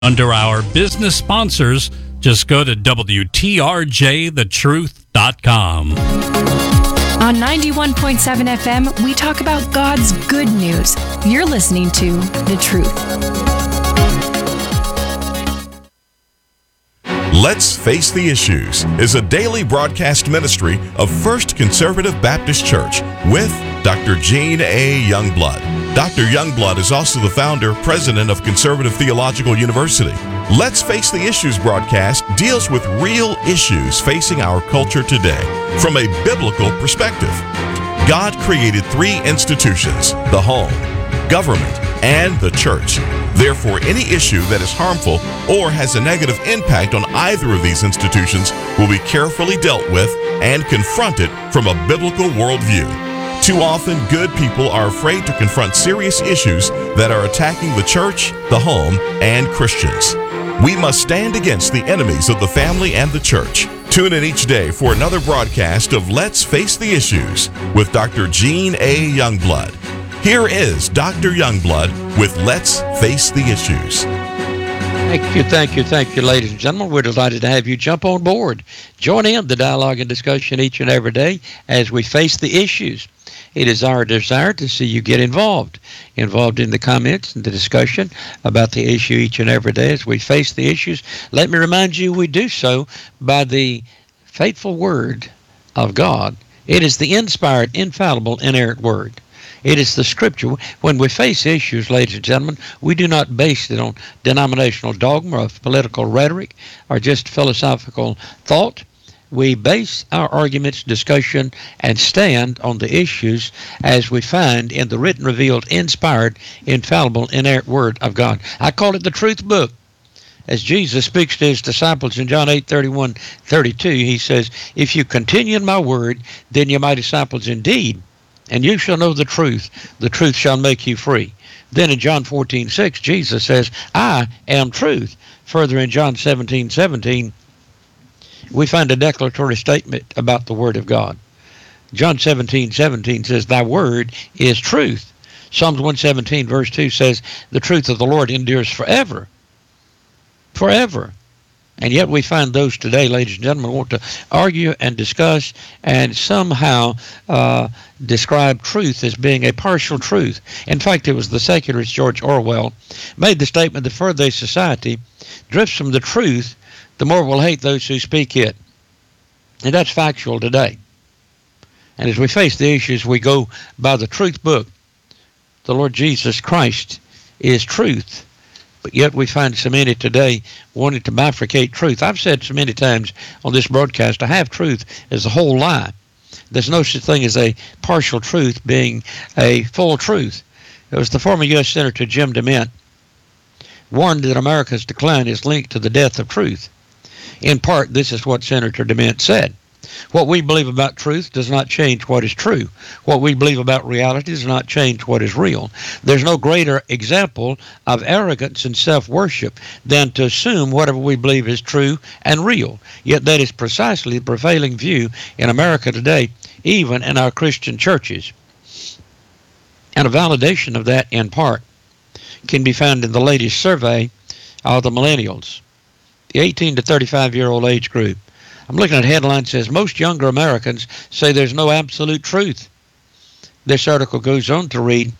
Under our business sponsors, just go to WTRJTheTruth.com. On 91.7 FM, we talk about God's good news. You're listening to The Truth. Let's Face the Issues is a daily broadcast ministry of First Conservative Baptist Church with Dr. Gene A. Youngblood. Dr. Youngblood is also the founder, president of Conservative Theological University. Let's Face the Issues broadcast deals with real issues facing our culture today from a biblical perspective. God created three institutions: the home, government, and the church. Therefore, any issue that is harmful or has a negative impact on either of these institutions will be carefully dealt with and confronted from a biblical worldview. Too often, good people are afraid to confront serious issues that are attacking the church, the home, and Christians. We must stand against the enemies of the family and the church. Tune in each day for another broadcast of Let's Face the Issues with Dr. Gene A. Youngblood. Here is Dr. Youngblood with Let's Face the Issues. Thank you, ladies and gentlemen. We're delighted to have you jump on board. Join in the dialogue and discussion each and every day as we face the issues. It is our desire to see you get involved in the comments and the discussion about the issue each and every day as we face the issues. Let me remind you, we do so by the faithful Word of God. It is the inspired, infallible, inerrant Word. It is the Scripture. When we face issues, ladies and gentlemen, we do not base it on denominational dogma or political rhetoric or just philosophical thought. We base our arguments, discussion, and stand on the issues as we find in the written, revealed, inspired, infallible, inerrant Word of God. I call it the Truth Book. As Jesus speaks to his disciples in John 8:31-32, he says, "If you continue in my word, then you're my disciples indeed, and you shall know the truth. The truth shall make you free." Then in John 14:6, Jesus says, "I am truth." Further in John 17:17, we find a declaratory statement about the Word of God. John 17:17 says, "Thy word is truth." Psalms 117 verse 2 says, "The truth of the Lord endures forever." Forever. And yet we find those today, ladies and gentlemen, want to argue and discuss and somehow describe truth as being a partial truth. In fact, it was the secularist George Orwell made the statement, the further a society drifts from the truth, the more we'll hate those who speak it. And that's factual today. And as we face the issues, we go by the Truth Book. The Lord Jesus Christ is truth. But yet we find so many today wanting to bifurcate truth. I've said so many times on this broadcast, a half-truth is a whole lie. There's no such thing as a partial truth being a full truth. It was the former U.S. Senator Jim DeMint warned that America's decline is linked to the death of truth. In part, this is what Senator DeMint said. What we believe about truth does not change what is true. What we believe about reality does not change what is real. There's no greater example of arrogance and self-worship than to assume whatever we believe is true and real. Yet that is precisely the prevailing view in America today, even in our Christian churches. And a validation of that, in part, can be found in the latest survey of the millennials, the 18 to 35-year-old age group. I'm looking at a headline that says, most younger Americans say there's no absolute truth. This article goes on to read,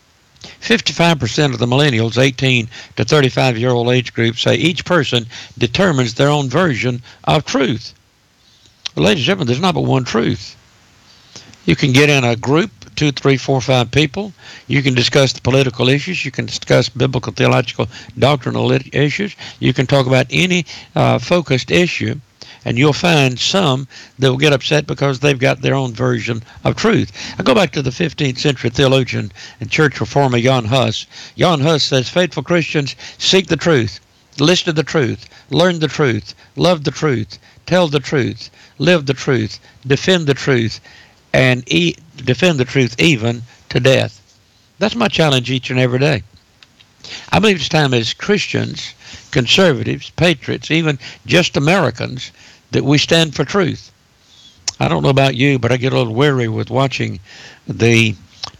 55% of the millennials, 18 to 35-year-old age group, say each person determines their own version of truth. Well, ladies and gentlemen, there's not but one truth. You can get in a group, 2, 3, 4, 5 people. You can discuss the political issues. You can discuss biblical, theological, doctrinal issues. You can talk about any focused issue. And you'll find some that will get upset because they've got their own version of truth. I go back to the 15th century theologian and church reformer Jan Hus. Jan Hus says, faithful Christians seek the truth, listen to the truth, learn the truth, love the truth, tell the truth, live the truth, defend the truth, and defend the truth even to death. That's my challenge each and every day. I believe it's time as Christians, conservatives, patriots, even just Americans, that we stand for truth. I don't know about you, but I get a little weary with watching the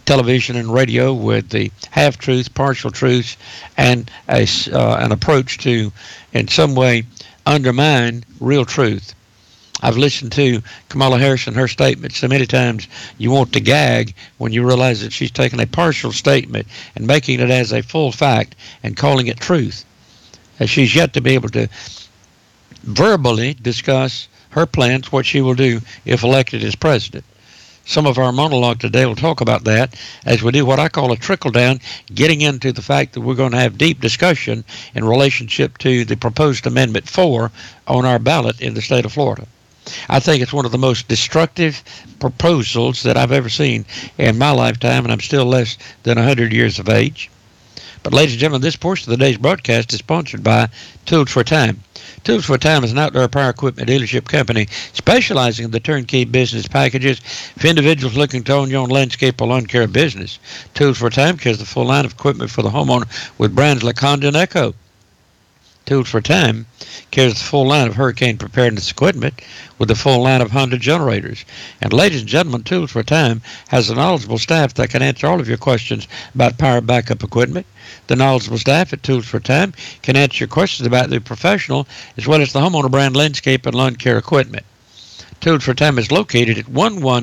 television and radio with the half-truths, partial truths, and an approach to, in some way, undermine real truth. I've listened to Kamala Harris and her statements so many times you want to gag when you realize that she's taken a partial statement and making it as a full fact and calling it truth. As she's yet to be able to verbally discuss her plans, what she will do if elected as president. Some of our monologue today will talk about that as we do what I call a trickle down, getting into the fact that we're going to have deep discussion in relationship to the proposed Amendment 4 on our ballot in the state of Florida. I think it's one of the most destructive proposals that I've ever seen in my lifetime, and I'm still less than 100 years of age. But ladies and gentlemen, this portion of the day's broadcast is sponsored by Tools for Time. Tools for Time is an outdoor power equipment dealership company specializing in the turnkey business packages for individuals looking to own your own landscape or lawn care business. Tools for Time carries the full line of equipment for the homeowner with brands like Honda and Echo. Tools for Time carries the full line of hurricane preparedness equipment with the full line of Honda generators. And ladies and gentlemen, Tools for Time has a knowledgeable staff that can answer all of your questions about power backup equipment. The knowledgeable staff at Tools for Time can answer your questions about the professional as well as the homeowner brand landscape and lawn care equipment. Tools for Time is located at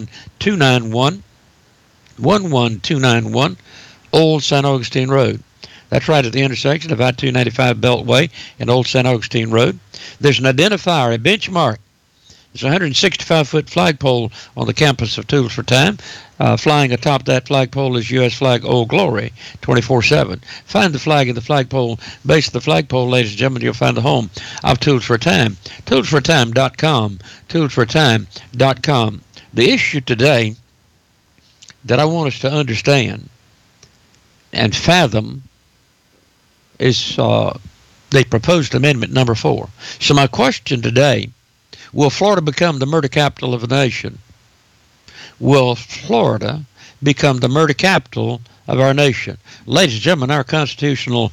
11291 Old San Augustine Road. That's right at the intersection of I-295 Beltway and Old San Augustine Road. There's an identifier, a benchmark. There's a 165-foot flagpole on the campus of Tools for Time. Flying atop that flagpole is U.S. flag Old Glory 24/7. Find the flag in the flagpole. Base of the flagpole, ladies and gentlemen, you'll find the home of Tools for Time. ToolsForTime.com. ToolsForTime.com. The issue today that I want us to understand and fathom is the proposed amendment number 4. So my question today, will Florida become the murder capital of the nation? Will Florida become the murder capital of our nation? Ladies and gentlemen, our constitutional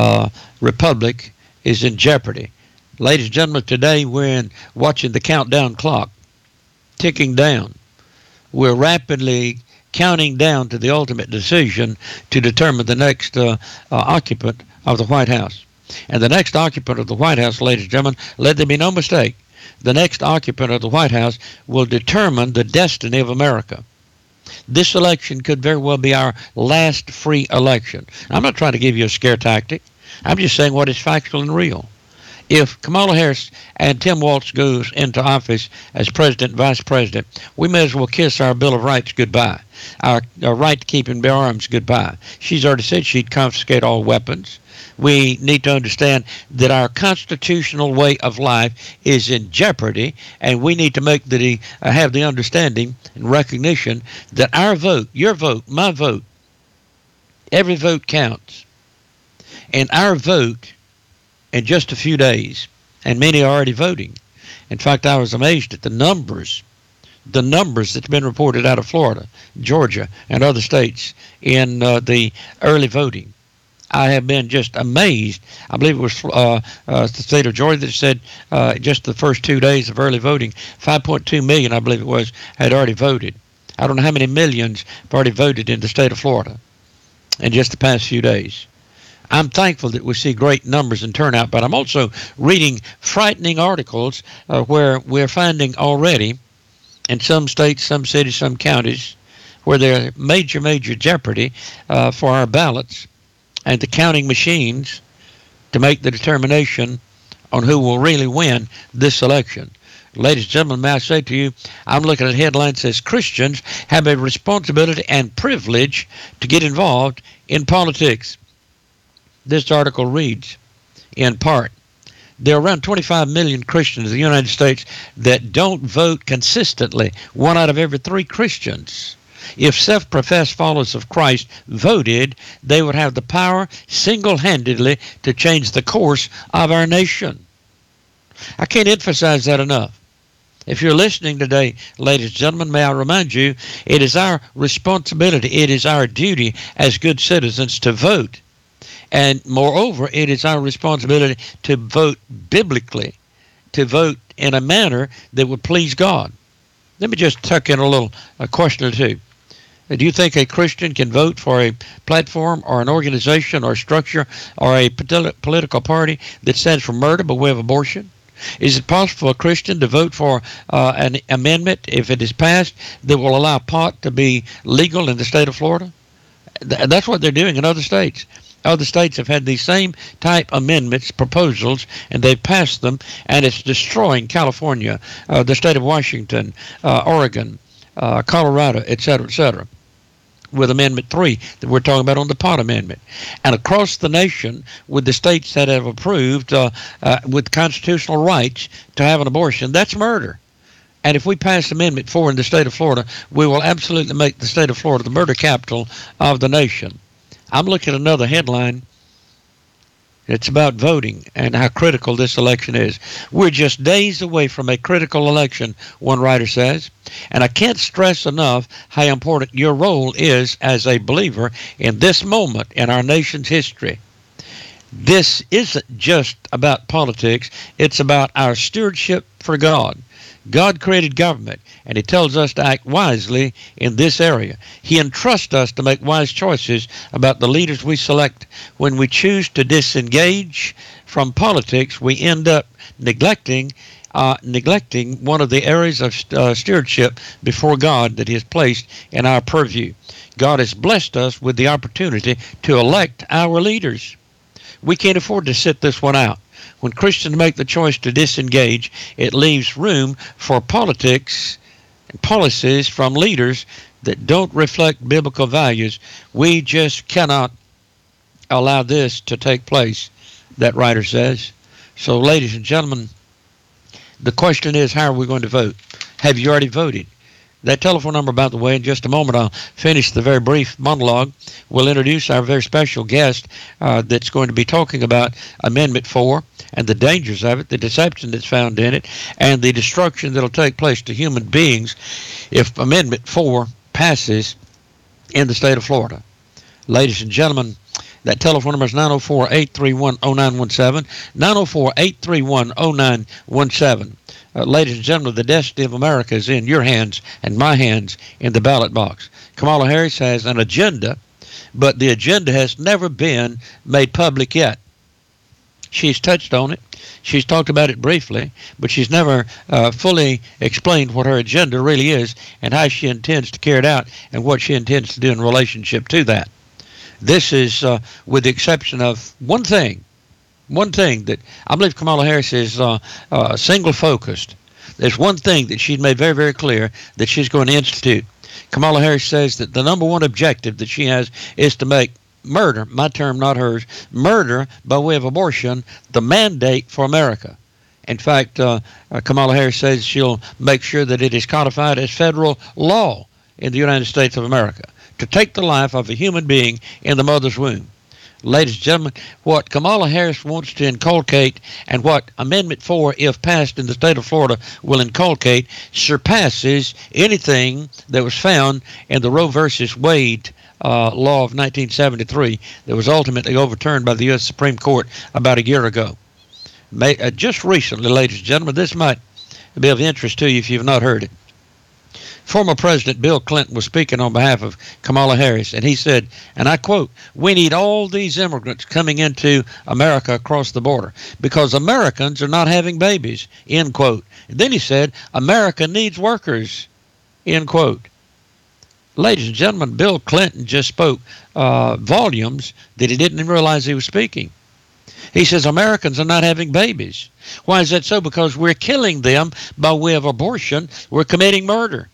republic is in jeopardy. Ladies and gentlemen, today we're watching the countdown clock ticking down. We're rapidly counting down to the ultimate decision to determine the next occupant of the White House. And the next occupant of the White House, ladies and gentlemen, let there be no mistake, the next occupant of the White House will determine the destiny of America. This election could very well be our last free election. I'm not trying to give you a scare tactic. I'm just saying what is factual and real. If Kamala Harris and Tim Walz goes into office as president and vice president, we may as well kiss our Bill of Rights goodbye, our right to keep and bear arms goodbye. She's already said she'd confiscate all weapons. We need to understand that our constitutional way of life is in jeopardy, and we need to have the understanding and recognition that our vote, your vote, my vote, every vote counts. And our vote in just a few days, and many are already voting. In fact, I was amazed at the numbers that's been reported out of Florida, Georgia, and other states in the early voting. I have been just amazed. I believe it was the state of Georgia that said just the first 2 days of early voting, 5.2 million, I believe it was, had already voted. I don't know how many millions have already voted in the state of Florida in just the past few days. I'm thankful that we see great numbers and turnout, but I'm also reading frightening articles where we're finding already in some states, some cities, some counties, where there are major jeopardy for our ballots and the counting machines to make the determination on who will really win this election. Ladies and gentlemen, may I say to you, I'm looking at a headline that says Christians have a responsibility and privilege to get involved in politics. This article reads, in part, there are around 25 million Christians in the United States that don't vote consistently. 1 out of every 3 Christians. If self-professed followers of Christ voted, they would have the power single-handedly to change the course of our nation. I can't emphasize that enough. If you're listening today, ladies and gentlemen, may I remind you, it is our responsibility, it is our duty as good citizens to vote. And moreover, it is our responsibility to vote biblically, to vote in a manner that would please God. Let me just tuck in a question or two. Do you think a Christian can vote for a platform or an organization or structure or a political party that stands for murder by way of abortion? Is it possible for a Christian to vote for an amendment, if it is passed, that will allow pot to be legal in the state of Florida? That's what they're doing in other states. Other states have had these same type amendments, proposals, and they've passed them, and it's destroying California, the state of Washington, Oregon, Colorado, et cetera, with Amendment 3 that we're talking about on the pot amendment. And across the nation, with the states that have approved with constitutional rights to have an abortion, that's murder. And if we pass Amendment 4 in the state of Florida, we will absolutely make the state of Florida the murder capital of the nation. I'm looking at another headline. It's about voting and how critical this election is. We're just days away from a critical election, one writer says. And I can't stress enough how important your role is as a believer in this moment in our nation's history. This isn't just about politics. It's about our stewardship for God. God created government, and he tells us to act wisely in this area. He entrusts us to make wise choices about the leaders we select. When we choose to disengage from politics, we end up neglecting one of the areas of stewardship before God that he has placed in our purview. God has blessed us with the opportunity to elect our leaders. We can't afford to sit this one out. When Christians make the choice to disengage, it leaves room for politics and policies from leaders that don't reflect biblical values. We just cannot allow this to take place, that writer says. So, ladies and gentlemen, the question is, how are we going to vote? Have you already voted? That telephone number, by the way, in just a moment, I'll finish the very brief monologue. We'll introduce our very special guest that's going to be talking about Amendment 4 and the dangers of it, the deception that's found in it, and the destruction that will take place to human beings if Amendment 4 passes in the state of Florida. Ladies and gentlemen, that telephone number is 904-831-0917, 904-831-0917. Ladies and gentlemen, the destiny of America is in your hands and my hands in the ballot box. Kamala Harris has an agenda, but the agenda has never been made public yet. She's touched on it. She's talked about it briefly, but she's never fully explained what her agenda really is and how she intends to carry it out and what she intends to do in relationship to that. This is, with the exception of one thing that I believe Kamala Harris is single-focused. There's one thing that she's made very, very clear that she's going to institute. Kamala Harris says that the number one objective that she has is to make murder, my term, not hers, murder by way of abortion, the mandate for America. In fact, Kamala Harris says she'll make sure that it is codified as federal law in the United States of America to take the life of a human being in the mother's womb. Ladies and gentlemen, what Kamala Harris wants to inculcate and what Amendment 4, if passed in the state of Florida, will inculcate surpasses anything that was found in the Roe versus Wade law of 1973 that was ultimately overturned by the U.S. Supreme Court about a year ago. Just recently, ladies and gentlemen, this might be of interest to you if you've not heard it. Former President Bill Clinton was speaking on behalf of Kamala Harris, and he said, and I quote, "We need all these immigrants coming into America across the border because Americans are not having babies," end quote. And then he said, "America needs workers," end quote. Ladies and gentlemen, Bill Clinton just spoke volumes that he didn't realize he was speaking. He says Americans are not having babies. Why is that so? Because we're killing them by way of abortion. We're committing murder.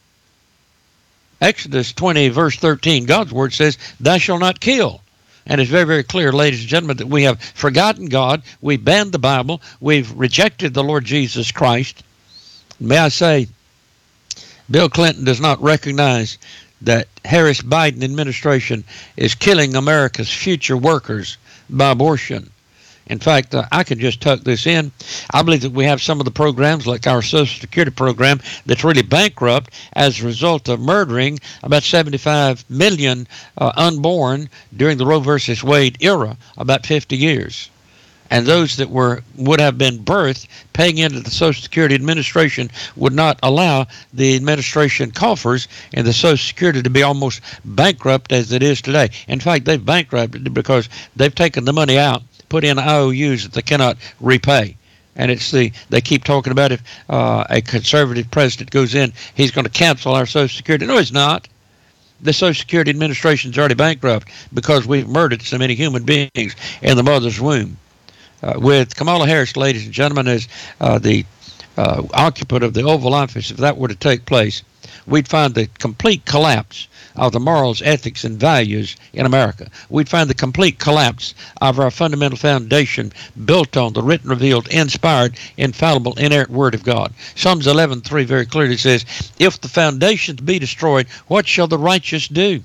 Exodus 20, verse 13, God's word says, "Thou shalt not kill." And it's very, very clear, ladies and gentlemen, that we have forgotten God. We've banned the Bible. We've rejected the Lord Jesus Christ. May I say, Bill Clinton does not recognize that Harris-Biden administration is killing America's future workers by abortion. In fact, I can just tuck this in. I believe that we have some of the programs, like our Social Security program, that's really bankrupt as a result of murdering about 75 million unborn during the Roe versus Wade era, about 50 years. And those that would have been birthed paying into the Social Security Administration would not allow the administration coffers and the Social Security to be almost bankrupt as it is today. In fact, they've bankrupted it because they've taken the money out, put in IOUs that they cannot repay. And they keep talking about if a conservative president goes in, he's going to cancel our Social Security. No, he's not. The Social Security Administration is already bankrupt because we've murdered so many human beings in the mother's womb. With Kamala Harris, ladies and gentlemen, as the occupant of the Oval Office, if that were to take place, we'd find the complete collapse of the morals, ethics, and values in America. We'd find the complete collapse of our fundamental foundation built on the written, revealed, inspired, infallible, inerrant Word of God. Psalms 11:3 very clearly says, if the foundations be destroyed, what shall the righteous do?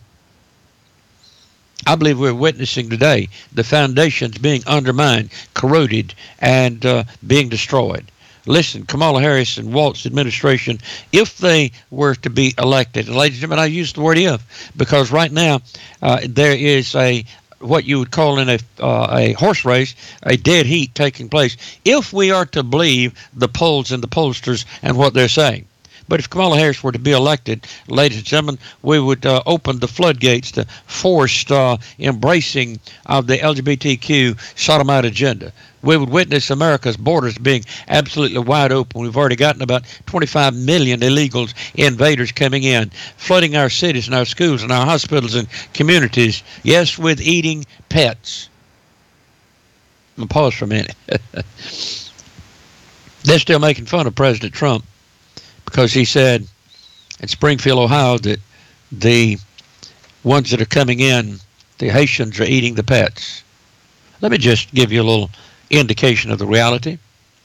I believe we're witnessing today the foundations being undermined, corroded, and being destroyed. Listen, Kamala Harris and Walt's administration, if they were to be elected, and ladies and gentlemen, I use the word if, because right now there is what you would call in a horse race, a dead heat taking place, if we are to believe the polls and the pollsters and what they're saying. But if Kamala Harris were to be elected, ladies and gentlemen, we would open the floodgates to forced embracing of the LGBTQ sodomite agenda. We would witness America's borders being absolutely wide open. We've already gotten about 25 million illegals, invaders coming in, flooding our cities and our schools and our hospitals and communities, yes, with eating pets. I'm going to pause for a minute. They're still making fun of President Trump, because he said in Springfield, Ohio, that the ones that are coming in, the Haitians, are eating the pets. Let me just give you a little indication of the reality.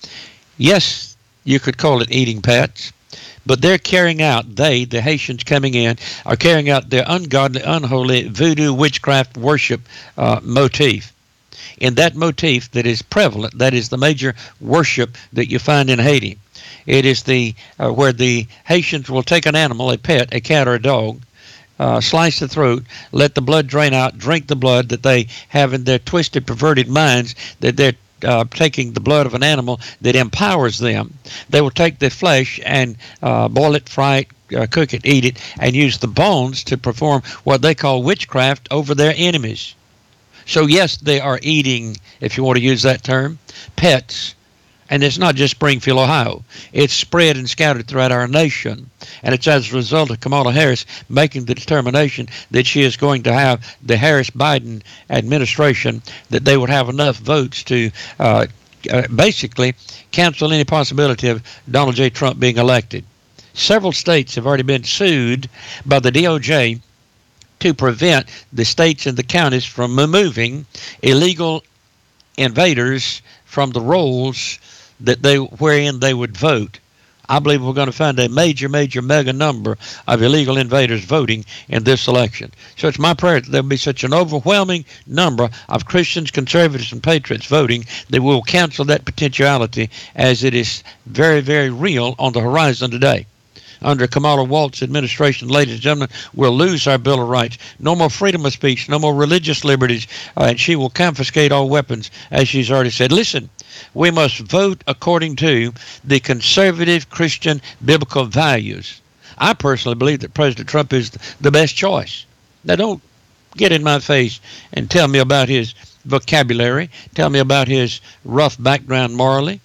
Yes, you could call it eating pets, but they're carrying out, the Haitians coming in, are carrying out their ungodly, unholy voodoo witchcraft worship motif. In that motif that is prevalent, that is the major worship that you find in Haiti. It is where the Haitians will take an animal, a pet, a cat or a dog, slice the throat, let the blood drain out, drink the blood that they have in their twisted, perverted minds, that they're taking the blood of an animal that empowers them. They will take the flesh and boil it, fry it, cook it, eat it, and use the bones to perform what they call witchcraft over their enemies. So yes, they are eating, if you want to use that term, pets. And it's not just Springfield, Ohio. It's spread and scattered throughout our nation. And it's as a result of Kamala Harris making the determination that she is going to have the Harris-Biden administration, that they would have enough votes to basically cancel any possibility of Donald J. Trump being elected. Several states have already been sued by the DOJ to prevent the states and the counties from removing illegal invaders from the rolls wherein they would vote. I believe we're going to find a major mega number of illegal invaders voting in this election. So it's my prayer that there'll be such an overwhelming number of Christians, conservatives, and patriots voting that we'll cancel that potentiality, as it is very, very real on the horizon today. Under Kamala Walt's administration, ladies and gentlemen, we'll lose our Bill of Rights. No more freedom of speech, no more religious liberties, and she will confiscate all weapons, as she's already said. Listen, we must vote according to the conservative Christian biblical values. I personally believe that President Trump is the best choice. Now, don't get in my face and tell me about his vocabulary, tell me about his rough background morally.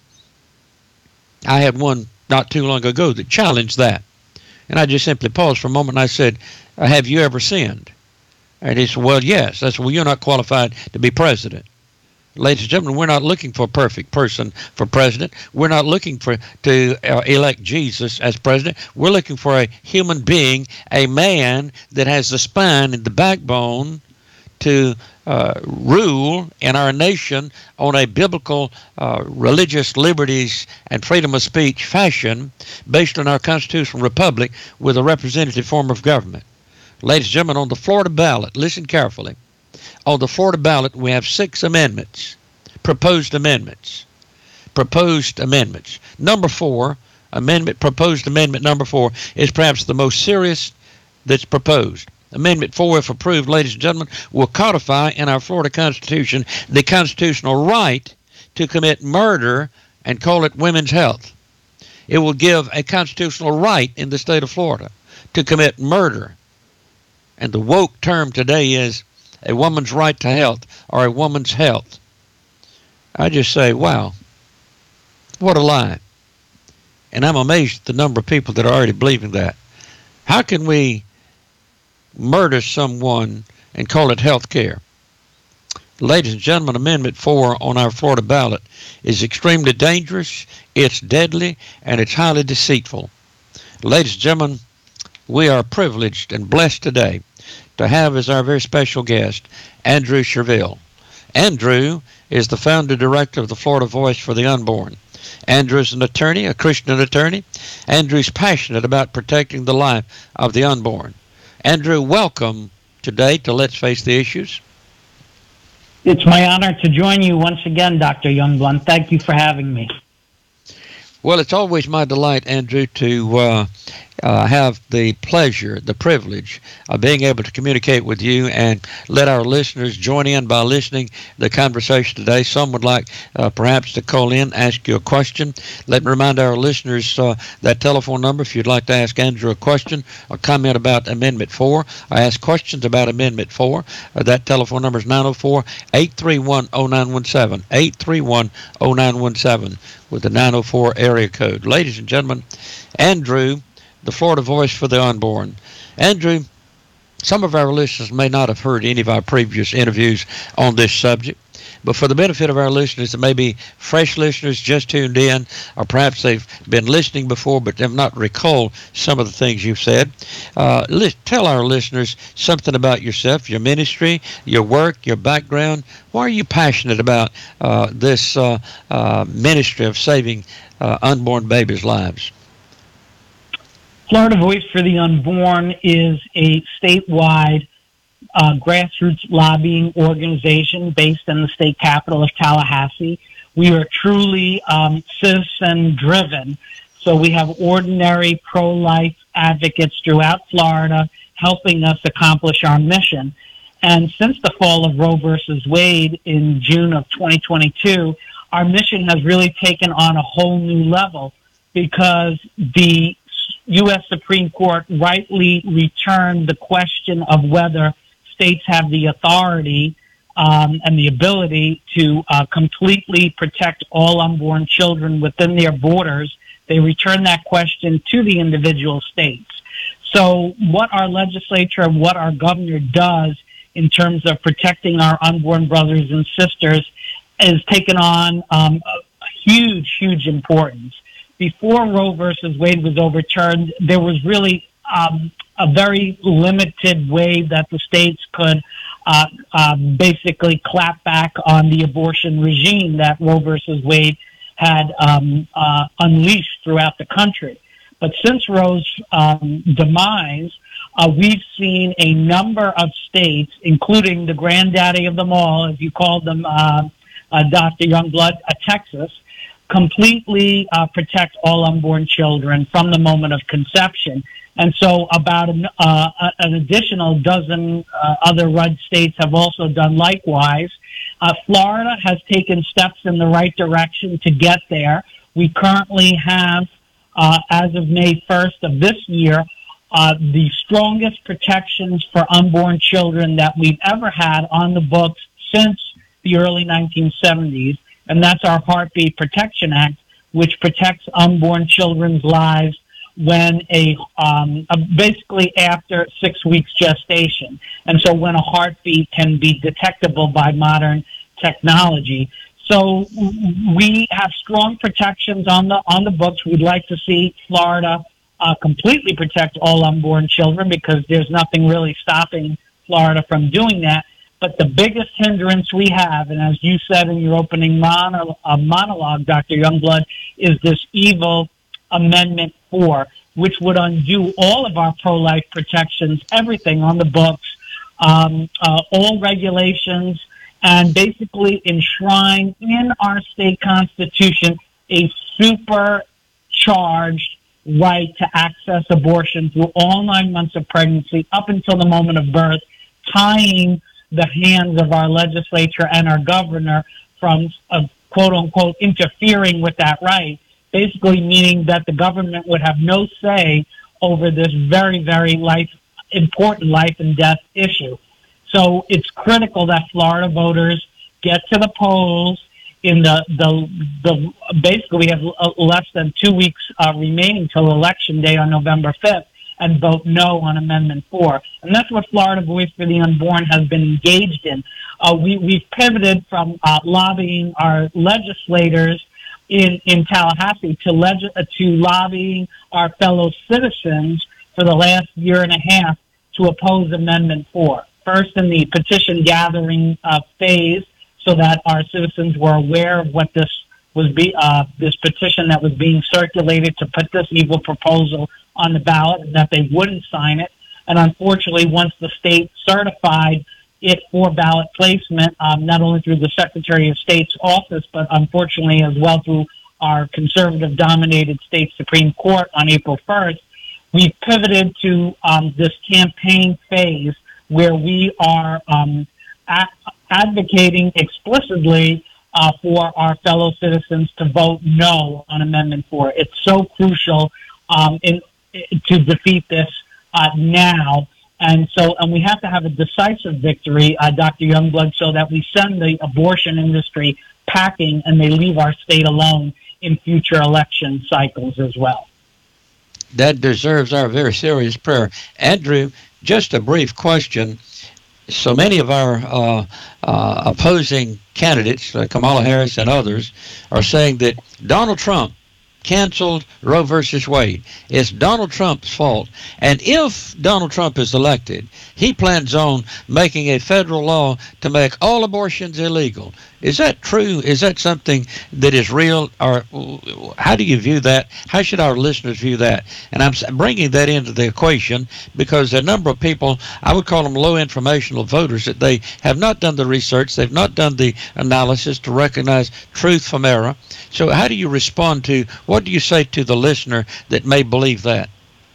I had one not too long ago that challenged that. And I just simply paused for a moment and I said, have you ever sinned? And he said, well, yes. I said, well, you're not qualified to be president. Ladies and gentlemen, we're not looking for a perfect person for president. We're not looking to elect Jesus as president. We're looking for a human being, a man that has the spine and the backbone to rule in our nation on a biblical religious liberties and freedom of speech fashion based on our constitutional republic with a representative form of government. Ladies and gentlemen, on the Florida ballot, listen carefully. On the Florida ballot, we have 6 amendments, proposed amendments. Number 4, proposed amendment number 4 is perhaps the most serious that's proposed. Amendment 4, if approved, ladies and gentlemen, will codify in our Florida Constitution the constitutional right to commit murder and call it women's health. It will give a constitutional right in the state of Florida to commit murder. And the woke term today is a woman's right to health or a woman's health. I just say, wow, what a lie. And I'm amazed at the number of people that are already believing that. How can we murder someone and call it health care? Ladies and gentlemen, Amendment 4 on our Florida ballot is extremely dangerous, it's deadly, and it's highly deceitful. Ladies and gentlemen, we are privileged and blessed today to have as our very special guest Andrew Sherville. Andrew is the founder director of the Florida Voice for the Unborn. Andrew is an attorney, a Christian attorney. Andrew is passionate about protecting the life of the unborn. Andrew, welcome today to Let's Face the Issues. It's my honor to join you once again, Dr. Youngblood. Thank you for having me. Well, it's always my delight, Andrew, to have the pleasure, the privilege of being able to communicate with you and let our listeners join in by listening to the conversation today. Some would like perhaps to call in, ask you a question. Let me remind our listeners that telephone number if you'd like to ask Andrew a question or comment about Amendment 4 or ask questions about Amendment 4. That telephone number is 904-831-0917, 831-0917 with the 904 area code. Ladies and gentlemen, Andrew, the Florida Voice for the Unborn. Andrew, some of our listeners may not have heard any of our previous interviews on this subject, but for the benefit of our listeners that may be fresh listeners just tuned in, or perhaps they've been listening before but have not recalled some of the things you've said, tell our listeners something about yourself, your ministry, your work, your background. Why are you passionate about this ministry of saving unborn babies' lives? Florida Voice for the Unborn is a statewide grassroots lobbying organization based in the state capital of Tallahassee. We are truly citizen-driven, so we have ordinary pro-life advocates throughout Florida helping us accomplish our mission. And since the fall of Roe versus Wade in June of 2022, our mission has really taken on a whole new level because the U.S. Supreme Court rightly returned the question of whether states have the authority and the ability to completely protect all unborn children within their borders. They returned that question to the individual states. So what our legislature and what our governor does in terms of protecting our unborn brothers and sisters is taken on a huge, huge importance. Before Roe versus Wade was overturned, there was really a very limited way that the states could basically clap back on the abortion regime that Roe versus Wade had unleashed throughout the country. But since Roe's demise, we've seen a number of states, including the granddaddy of them all, as you called them, Dr. Youngblood, Texas, completely protect all unborn children from the moment of conception. And so about an additional dozen other red states have also done likewise. Florida has taken steps in the right direction to get there. We currently have, as of May 1st of this year, the strongest protections for unborn children that we've ever had on the books since the early 1970s. And that's our Heartbeat Protection Act, which protects unborn children's lives when basically after 6 weeks gestation. And so when a heartbeat can be detectable by modern technology. So we have strong protections on the books. We'd like to see Florida completely protect all unborn children because there's nothing really stopping Florida from doing that. But the biggest hindrance we have, and as you said in your opening monologue, Dr. Youngblood, is this evil Amendment 4, which would undo all of our pro-life protections, everything on the books, all regulations, and basically enshrine in our state constitution a supercharged right to access abortion through all 9 months of pregnancy up until the moment of birth, tying the hands of our legislature and our governor from quote-unquote interfering with that right, basically meaning that the government would have no say over this very, very important life and death issue. So it's critical that Florida voters get to the polls in basically we have less than 2 weeks remaining till Election Day on November 5th, and vote no on Amendment 4. And that's what Florida Voice for the Unborn has been engaged in. We've pivoted from lobbying our legislators in Tallahassee to lobbying our fellow citizens for the last year and a half to oppose Amendment 4. First in the petition gathering phase, so that our citizens were aware of what this petition that was being circulated to put this evil proposal on the ballot, and that they wouldn't sign it. And unfortunately, once the state certified it for ballot placement, not only through the Secretary of State's office, but unfortunately as well through our conservative-dominated state Supreme Court on April 1st, we've pivoted to this campaign phase where we are advocating explicitly for our fellow citizens to vote no on Amendment 4. It's so crucial to defeat this now. And we have to have a decisive victory, Dr. Youngblood, so that we send the abortion industry packing and they leave our state alone in future election cycles as well. That deserves our very serious prayer. Andrew, just a brief question. So many of our opposing candidates, Kamala Harris and others, are saying that Donald Trump canceled Roe versus Wade. It's Donald Trump's fault. And if Donald Trump is elected, he plans on making a federal law to make all abortions illegal. Is that true? Is that something that is real? Or how do you view that? How should our listeners view that? And I'm bringing that into the equation because a number of people, I would call them low informational voters, that they have not done the research, they've not done the analysis to recognize truth from error. So how do you respond to, what do you say to the listener that may believe that?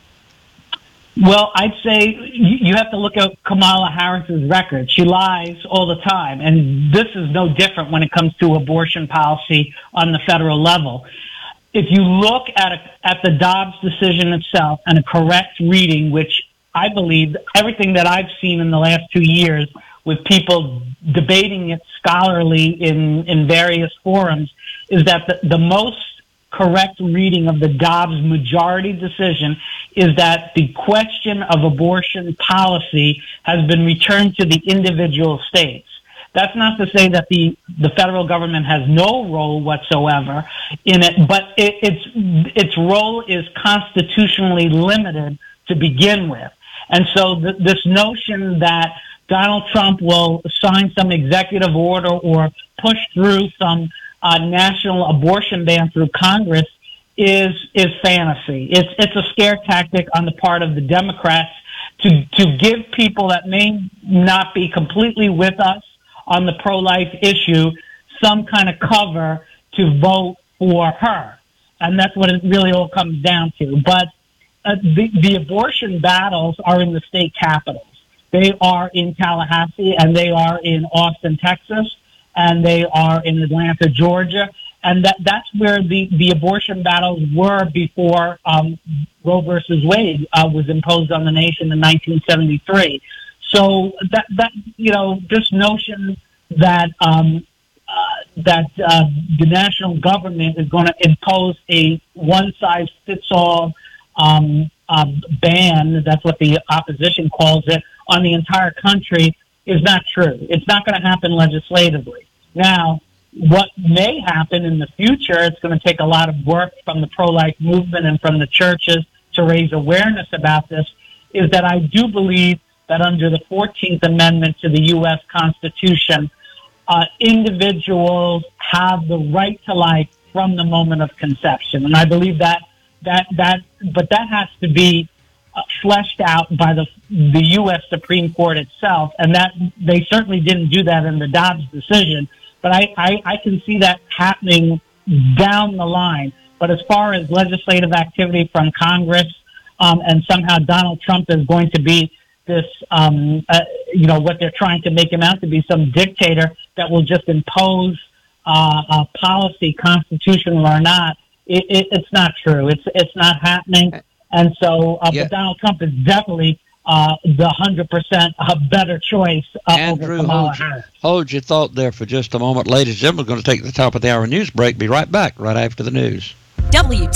Well, I'd say you have to look at Kamala Harris's record. She lies all the time, and this is no different when it comes to abortion policy on the federal level. If you look at the Dobbs decision itself and a correct reading, which I believe everything that I've seen in the last 2 years with people debating it scholarly in various forums, is that the most correct reading of the Dobbs majority decision is that the question of abortion policy has been returned to the individual states. That's not to say that the federal government has no role whatsoever in it, but its role is constitutionally limited to begin with. And so this notion that Donald Trump will sign some executive order or push through some national abortion ban through Congress is fantasy. It's a scare tactic on the part of the Democrats to give people that may not be completely with us on the pro-life issue some kind of cover to vote for her. And that's what it really all comes down to. But the abortion battles are in the state capitals. They are in Tallahassee, and they are in Austin, Texas, and they are in Atlanta, Georgia. And that's where the abortion battles were before Roe versus Wade was imposed on the nation in 1973. So this notion that the national government is going to impose a one-size-fits-all ban, that's what the opposition calls it, on the entire country is not true. It's not going to happen legislatively. Now, what may happen in the future, it's going to take a lot of work from the pro-life movement and from the churches to raise awareness about this, is that I do believe that under the 14th Amendment to the U.S. Constitution, individuals have the right to life from the moment of conception. And I believe but that has to be fleshed out by the U.S. Supreme Court itself, and that they certainly didn't do that in the Dobbs decision. But I can see that happening down the line. But as far as legislative activity from Congress, and somehow Donald Trump is going to be this, what they're trying to make him out to be, some dictator that will just impose policy, constitutional or not, it's not true. It's not happening. And so, but Donald Trump is definitely the 100% better choice Andrew, over Kamala Harris. Hold your thought there for just a moment. Ladies and gentlemen, we're going to take the top of the hour news break. Be right back right after the news.